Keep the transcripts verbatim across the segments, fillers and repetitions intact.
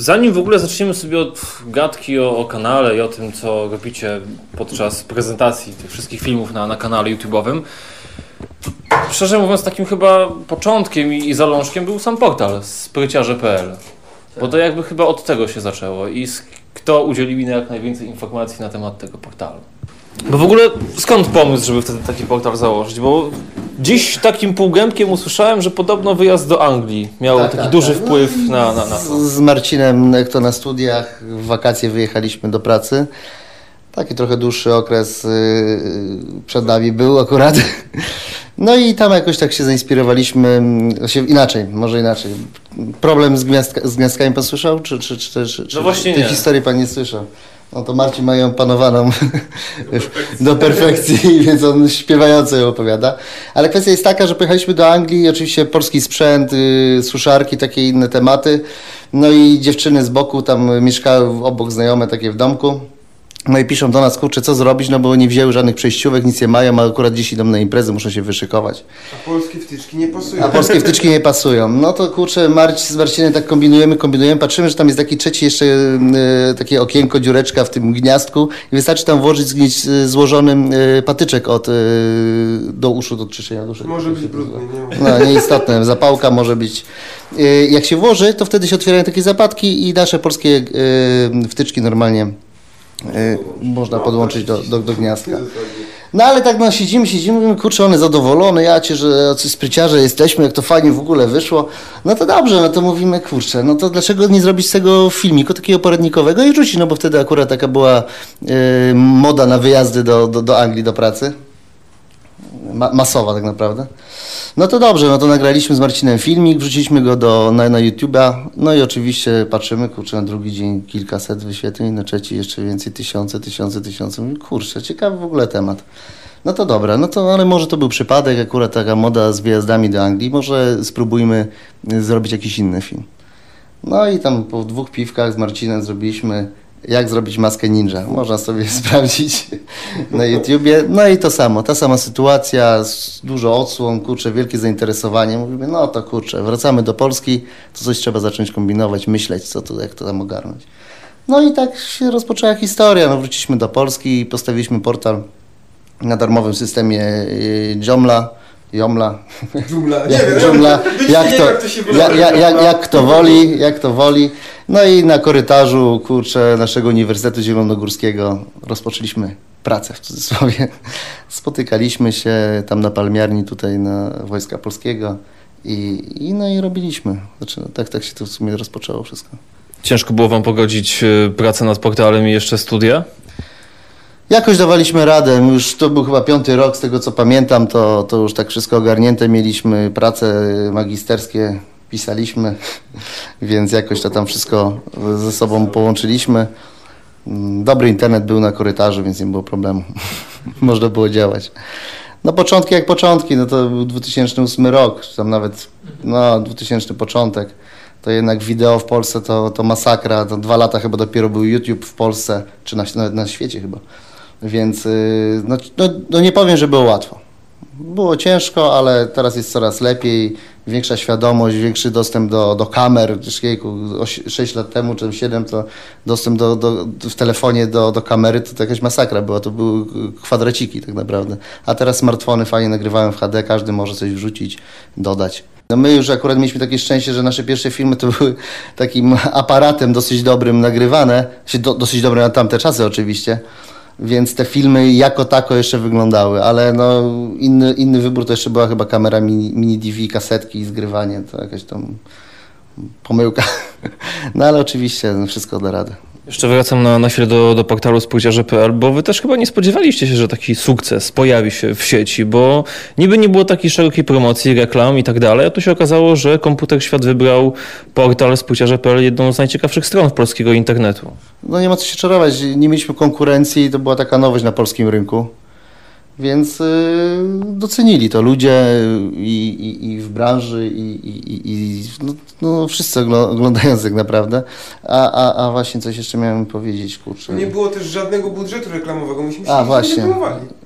Zanim w ogóle zaczniemy sobie od gadki o, o kanale i o tym, co robicie podczas prezentacji tych wszystkich filmów na, na kanale YouTube'owym, szczerze mówiąc, takim chyba początkiem i, i zalążkiem był sam portal spryciarze kropka p l. Bo to jakby chyba od tego się zaczęło i z, kto udzielił mi jak najwięcej informacji na temat tego portalu. Bo w ogóle skąd pomysł, żeby wtedy taki portal założyć? Bo dziś takim półgębkiem usłyszałem, że podobno wyjazd do Anglii miał tak, taki tak, duży tak. wpływ no, na, na, na to. Z Marcinem, jak to na studiach, w wakacje wyjechaliśmy do pracy. Taki trochę dłuższy okres przed nami był akurat. No i tam jakoś tak się zainspirowaliśmy, się inaczej, może inaczej. Problem z, gwiazdka, z gwiazdkami pan słyszał? Czy, czy, czy, czy, no właśnie tej nie. historii pan nie słyszał? No to Marcin ma ją panowaną do perfekcji, więc on śpiewająco ją opowiada. Ale kwestia jest taka, że pojechaliśmy do Anglii, oczywiście polski sprzęt, yy, suszarki, takie inne tematy. No i dziewczyny z boku tam mieszkały obok, znajome takie w domku. No i piszą do nas, kurczę, co zrobić, no bo nie wzięły żadnych przejściówek, nic nie mają, a akurat dziś idą na imprezę, muszą się wyszykować. A polskie wtyczki nie pasują. A polskie wtyczki nie pasują. No to kurczę, Marcin z Marcinem tak kombinujemy, kombinujemy, patrzymy, że tam jest taki trzeci jeszcze e, takie okienko, dziureczka w tym gniazdku i wystarczy tam włożyć zgnieć, e, złożony e, patyczek od, e, do uszu, do czyszczenia duszy. Może być brudny, nie? No nieistotne, zapałka może być. E, jak się włoży, to wtedy się otwierają takie zapadki i nasze polskie e, wtyczki normalnie Yy, można podłączyć do, do, do gniazdka. No ale tak no siedzimy, siedzimy, mówimy, kurczę, one zadowolone, ja cię, że spryciarze jesteśmy, jak to fajnie w ogóle wyszło. No to dobrze, no to mówimy, kurczę, no to dlaczego nie zrobić z tego filmiku takiego poradnikowego i rzucić, no bo wtedy akurat taka była yy, moda na wyjazdy do, do, do Anglii do pracy. Ma, masowa tak naprawdę. No to dobrze, no to nagraliśmy z Marcinem filmik, wrzuciliśmy go do, na, na YouTube'a, no i oczywiście patrzymy, kurczę, na drugi dzień kilkaset wyświetleń, na trzeci jeszcze więcej, tysiące, tysiące, tysiące, kurczę, ciekawy w ogóle temat. No to dobra, no to, ale może to był przypadek, akurat taka moda z wyjazdami do Anglii, może spróbujmy zrobić jakiś inny film. No i tam po dwóch piwkach z Marcinem zrobiliśmy jak zrobić maskę ninja. Można sobie sprawdzić na YouTubie. No i to samo, ta sama sytuacja, dużo odsłon, kurczę, wielkie zainteresowanie. Mówimy, no to kurczę, wracamy do Polski, to coś trzeba zacząć kombinować, myśleć, co to, jak to tam ogarnąć. No i tak się rozpoczęła historia. No, wróciliśmy do Polski i postawiliśmy portal na darmowym systemie Joomla. Jomla. Dżumla. Jak, dżumla. Jak, to, jak, jak, jak, jak kto woli, jak to woli. No i na korytarzu, kurczę, naszego Uniwersytetu Zielonogórskiego rozpoczęliśmy pracę, w cudzysłowie. Spotykaliśmy się tam na palmiarni tutaj na Wojska Polskiego i, i no i robiliśmy. Znaczy, no, tak, tak się to w sumie rozpoczęło wszystko. Ciężko było wam pogodzić pracę nad portalem i jeszcze studia? Jakoś dawaliśmy radę, już to był chyba piąty rok, z tego co pamiętam, to, to już tak wszystko ogarnięte mieliśmy, prace magisterskie pisaliśmy, więc jakoś to tam wszystko ze sobą połączyliśmy. Dobry internet był na korytarzu, więc nie było problemu, można było działać. No początki jak początki, no to był dwa tysiące ósmy rok, czy tam nawet no dwutysięczny początek. To jednak wideo w Polsce to, to masakra, to dwa lata chyba dopiero był YouTube w Polsce, czy na, na, na świecie chyba. Więc no, no, no nie powiem, że było łatwo. Było ciężko, ale teraz jest coraz lepiej, większa świadomość, większy dostęp do, do kamer. sześć lat temu, czy siedem, to dostęp do, do, w telefonie do, do kamery to, to jakaś masakra była, to były kwadraciki tak naprawdę. A teraz smartfony fajnie nagrywają w H D, każdy może coś wrzucić, dodać. No my już akurat mieliśmy takie szczęście, że nasze pierwsze filmy to były takim aparatem dosyć dobrym nagrywane, do, dosyć dobre na tamte czasy oczywiście, więc te filmy jako tako jeszcze wyglądały, ale no inny, inny wybór to jeszcze była chyba kamera mini, mini D V, kasetki i zgrywanie, to jakaś tam pomyłka, no ale oczywiście no, wszystko da radę. Jeszcze wracam na, na chwilę do, do portalu spryciarze kropka p l, bo wy też chyba nie spodziewaliście się, że taki sukces pojawi się w sieci, bo niby nie było takiej szerokiej promocji, reklam i tak dalej, a tu się okazało, że Komputer Świat wybrał portal spryciarze kropka p l jedną z najciekawszych stron polskiego internetu. No nie ma co się czarować, nie mieliśmy konkurencji, to była taka nowość na polskim rynku. Więc yy, docenili to ludzie i, i, i w branży, i, i, i no, no wszyscy oglądający tak naprawdę. A, a, a właśnie coś jeszcze miałem powiedzieć, kurczę. Nie było też żadnego budżetu reklamowego, myśmy się a, właśnie. nie reklamowali.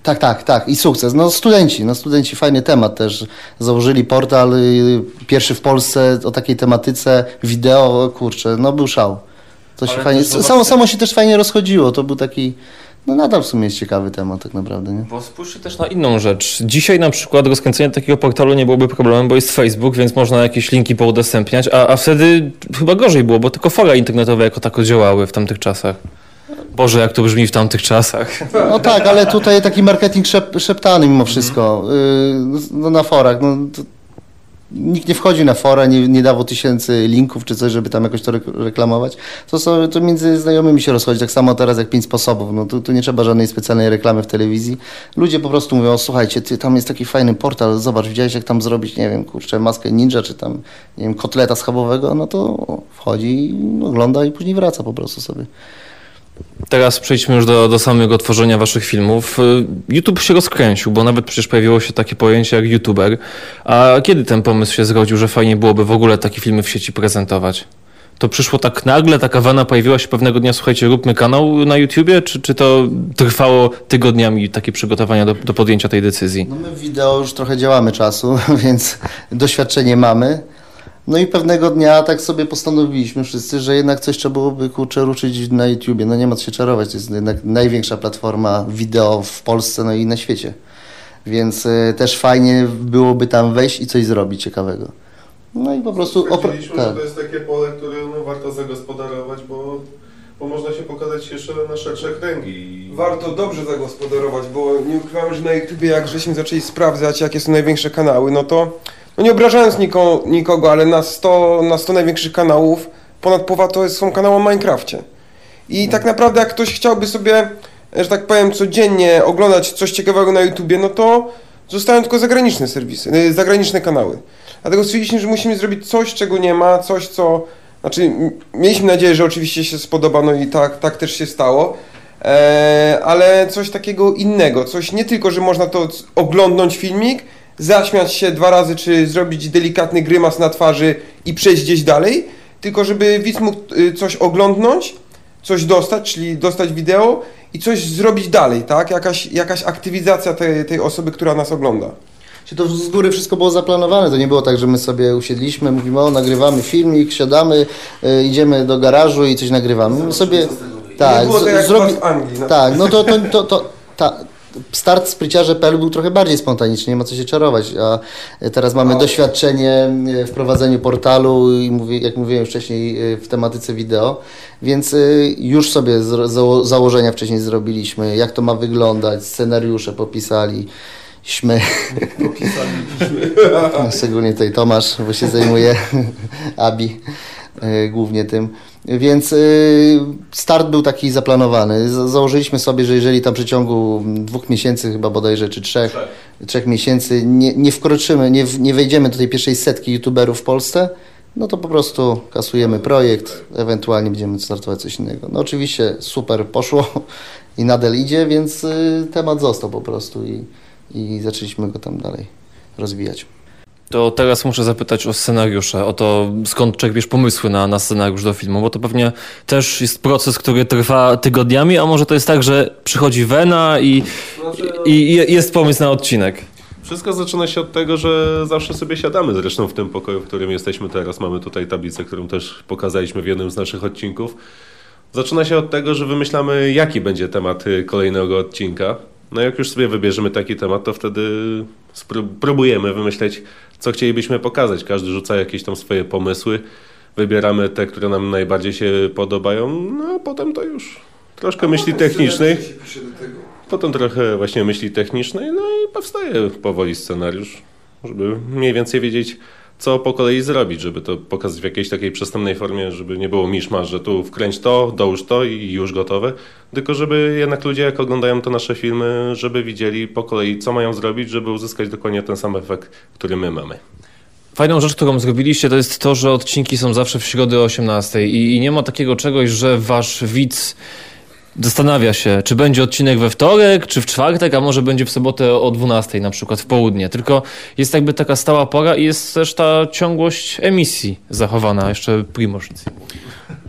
Tak, tak, tak. I sukces. No studenci, no studenci, fajny temat też. Założyli portal, y, pierwszy w Polsce o takiej tematyce, wideo, kurczę, no był szał. To się Ale fajnie, też zobacz- samo, samo się też fajnie rozchodziło. To był taki, no nadal w sumie jest ciekawy temat tak naprawdę, nie? Bo spójrzcie też na inną rzecz. Dzisiaj na przykład rozkręcenie takiego portalu nie byłoby problemem, bo jest Facebook, więc można jakieś linki poudostępniać, a, a wtedy chyba gorzej było, bo tylko fora internetowe jako tako działały w tamtych czasach. Boże, jak to brzmi w tamtych czasach. No tak, ale tutaj taki marketing szep, szeptany mimo wszystko. Y, no na forach, no to nikt nie wchodzi na fora, nie, nie dawał tysięcy linków czy coś, żeby tam jakoś to rek- reklamować. To, są, to między znajomymi się rozchodzi, tak samo teraz jak pięć sposobów. No tu, tu nie trzeba żadnej specjalnej reklamy w telewizji. Ludzie po prostu mówią, słuchajcie, ty, tam jest taki fajny portal, zobacz, widziałeś jak tam zrobić, nie wiem, kurczę, maskę ninja, czy tam, nie wiem, kotleta schabowego, no to wchodzi, ogląda i później wraca po prostu sobie. Teraz przejdźmy już do, do samego tworzenia waszych filmów. YouTube się rozkręcił, bo nawet przecież pojawiło się takie pojęcie jak YouTuber. A kiedy ten pomysł się zrodził, że fajnie byłoby w ogóle takie filmy w sieci prezentować? To przyszło tak nagle, taka wana pojawiła się pewnego dnia, słuchajcie, róbmy kanał na YouTubie, czy, czy to trwało tygodniami takie przygotowania do, do podjęcia tej decyzji? No my w wideo już trochę działamy czasu, więc doświadczenie mamy. No i pewnego dnia tak sobie postanowiliśmy wszyscy, że jednak coś trzeba byłoby, kurczę, ruszyć na YouTubie. No nie ma co się czarować, to jest jednak największa platforma wideo w Polsce, no i na świecie. Więc y, też fajnie byłoby tam wejść i coś zrobić ciekawego. No i po prostu... opra- Stwierdziliśmy, tak. że to jest takie pole, które no, warto zagospodarować, bo, bo można się pokazać jeszcze na szersze kręgi. Warto dobrze zagospodarować, bo nie ukrywamy, że na YouTubie jak żeśmy zaczęli sprawdzać, jakie są największe kanały, no to no nie obrażając niko, nikogo, ale na sto, na sto największych kanałów ponad połowa to jest, są kanały o Minecrafcie. I tak naprawdę jak ktoś chciałby sobie, że tak powiem, codziennie oglądać coś ciekawego na YouTubie, no to zostają tylko zagraniczne serwisy, yy, zagraniczne kanały. Dlatego stwierdziliśmy, że musimy zrobić coś, czego nie ma, coś, co... Znaczy, m- mieliśmy nadzieję, że oczywiście się spodoba, no i tak, tak też się stało. Eee, ale coś takiego innego, coś nie tylko, że można to c- oglądnąć filmik, zaśmiać się dwa razy, czy zrobić delikatny grymas na twarzy i przejść gdzieś dalej, tylko żeby widz mógł y, coś oglądnąć, coś dostać, czyli dostać wideo i coś zrobić dalej, tak? Jakaś, jakaś aktywizacja tej, tej osoby, która nas ogląda. Czy to z góry wszystko było zaplanowane, to nie było tak, że my sobie usiedliśmy, mówimy, o nagrywamy filmik, siadamy, y, idziemy do garażu i coś nagrywamy. My sobie... Tak, nie było tak jak zrobi- w Anglii. Na tak, no to, to, to, to ta, start spryciarze kropka p l był trochę bardziej spontaniczny, nie ma co się czarować, a teraz mamy O. doświadczenie w prowadzeniu portalu i mówię, jak mówiłem wcześniej w tematyce wideo, więc już sobie zało- założenia wcześniej zrobiliśmy, jak to ma wyglądać, scenariusze popisaliśmy. Szczególnie tutaj Tomasz, bo się zajmuje Abi y, głównie tym. Więc y, start był taki zaplanowany. Z- założyliśmy sobie, że jeżeli tam w przeciągu dwóch miesięcy, chyba bodajże, czy trzech, trzech miesięcy nie, nie wkroczymy, nie, w- nie wejdziemy do tej pierwszej setki youtuberów w Polsce, no to po prostu kasujemy projekt, ewentualnie będziemy startować coś innego. No oczywiście super poszło i nadal idzie, więc y, temat został po prostu i, i zaczęliśmy go tam dalej rozwijać. To teraz muszę zapytać o scenariusze, o to skąd czerpiesz pomysły na, na scenariusz do filmu, bo to pewnie też jest proces, który trwa tygodniami, a może to jest tak, że przychodzi wena i, i, i jest pomysł na odcinek. Wszystko zaczyna się od tego, że zawsze sobie siadamy, zresztą w tym pokoju, w którym jesteśmy teraz, mamy tutaj tablicę, którą też pokazaliśmy w jednym z naszych odcinków. Zaczyna się od tego, że wymyślamy, jaki będzie temat y, kolejnego odcinka. No jak już sobie wybierzemy taki temat, to wtedy spró- próbujemy wymyśleć, co chcielibyśmy pokazać. Każdy rzuca jakieś tam swoje pomysły, wybieramy te, które nam najbardziej się podobają, no a potem to już troszkę myśli technicznej. Się pisze do tego. Potem trochę właśnie myśli technicznej, no i powstaje powoli scenariusz, żeby mniej więcej wiedzieć, co po kolei zrobić, żeby to pokazać w jakiejś takiej przystępnej formie, żeby nie było miszmasz, że tu wkręć to, dołóż to i już gotowe, tylko żeby jednak ludzie, jak oglądają te nasze filmy, żeby widzieli po kolei, co mają zrobić, żeby uzyskać dokładnie ten sam efekt, który my mamy. Fajną rzecz, którą zrobiliście, to jest to, że odcinki są zawsze w środę o osiemnastej i, i nie ma takiego czegoś, że wasz widz zastanawia się, czy będzie odcinek we wtorek, czy w czwartek, a może będzie w sobotę o dwunastej na przykład, w południe. Tylko jest jakby taka stała pora i jest też ta ciągłość emisji zachowana, jeszcze Primoż nic nie mówi.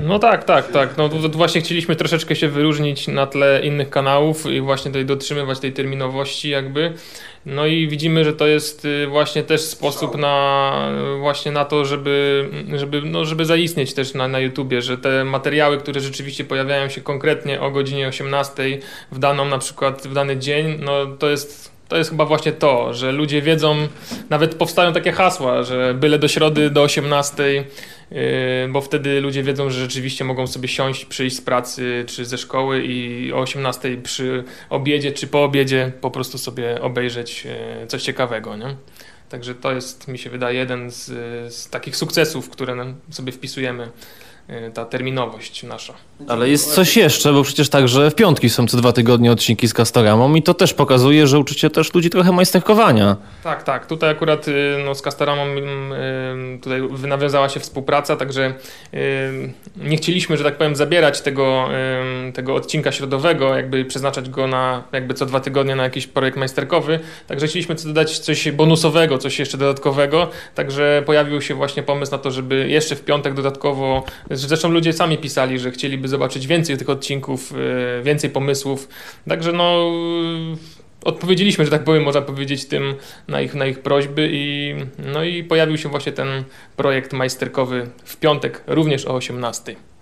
No tak, tak, tak. No to, to właśnie chcieliśmy troszeczkę się wyróżnić na tle innych kanałów i właśnie tutaj dotrzymywać tej terminowości jakby. No i widzimy, że to jest y, właśnie też sposób na właśnie na to, żeby, żeby, no, żeby zaistnieć też na, na YouTubie, że te materiały, które rzeczywiście pojawiają się konkretnie o godzinie osiemnastej w daną na przykład w dany dzień, no to jest To jest chyba właśnie to, że ludzie wiedzą, nawet powstają takie hasła, że byle do środy do osiemnastej, yy, bo wtedy ludzie wiedzą, że rzeczywiście mogą sobie siąść, przyjść z pracy czy ze szkoły i o osiemnastej przy obiedzie czy po obiedzie po prostu sobie obejrzeć yy, coś ciekawego, nie? Także to jest, mi się wydaje, jeden z, z takich sukcesów, które nam sobie wpisujemy, yy, ta terminowość nasza. Ale jest coś jeszcze, bo przecież także w piątki są co dwa tygodnie odcinki z Castoramą i to też pokazuje, że uczycie też ludzi trochę majsterkowania. Tak, tak. Tutaj akurat y, no, z Castoramą y, tutaj nawiązała się współpraca, także y, nie chcieliśmy, że tak powiem, zabierać tego, y, tego odcinka środowego, jakby przeznaczać go na jakby co dwa tygodnie na jakiś projekt majsterkowy, także chcieliśmy dodać coś bonusowego, coś jeszcze dodatkowego, także pojawił się właśnie pomysł na to, żeby jeszcze w piątek dodatkowo, zresztą ludzie sami pisali, że chcieliby zobaczyć więcej tych odcinków, y, więcej pomysłów, także no odpowiedzieliśmy, że tak powiem, można powiedzieć tym na ich, na ich prośby i, no i pojawił się właśnie ten projekt majsterkowy w piątek, również o osiemnastej.